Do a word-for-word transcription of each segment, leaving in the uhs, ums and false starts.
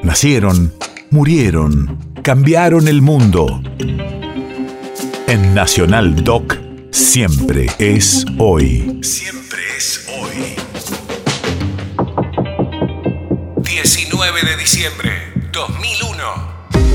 Nacieron, murieron, cambiaron el mundo. En Nacional Doc, siempre es hoy. Siempre es hoy. diecinueve de diciembre, dos mil uno.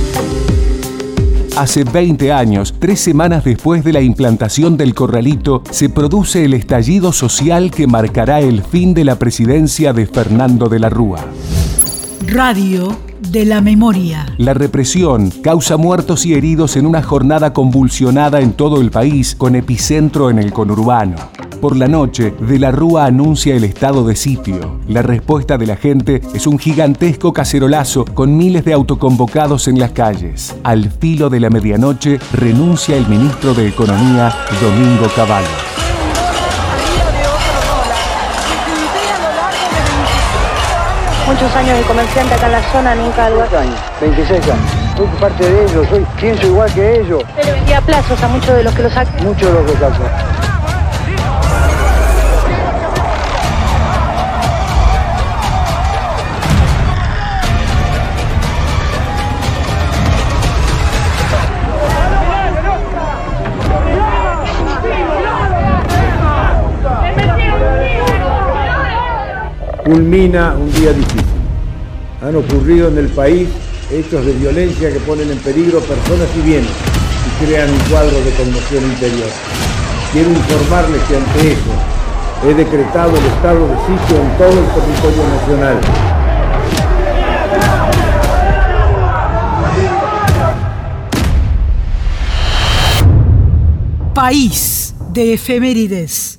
Hace veinte años, tres semanas después de la implantación del corralito, se produce el estallido social que marcará el fin de la presidencia de Fernando de la Rúa. Radio de la memoria. La represión causa muertos y heridos en una jornada convulsionada en todo el país, con epicentro en el conurbano. Por la noche, De la Rúa anuncia el estado de sitio. La respuesta de la gente es un gigantesco cacerolazo con miles de autoconvocados en las calles. Al filo de la medianoche, renuncia el ministro de Economía, Domingo Cavallo. Muchos años de comerciante acá en la zona, nunca algo. años, veintiséis años. Soy parte de ellos, soy, pienso igual que ellos. Se le vendía plazos a muchos de los que lo sacan. Muchos de los que sacan. Culmina un día difícil. Han ocurrido en el país hechos de violencia que ponen en peligro personas y bienes y crean un cuadro de conmoción interior. Quiero informarles que ante eso he decretado el estado de sitio en todo el territorio nacional. País de efemérides.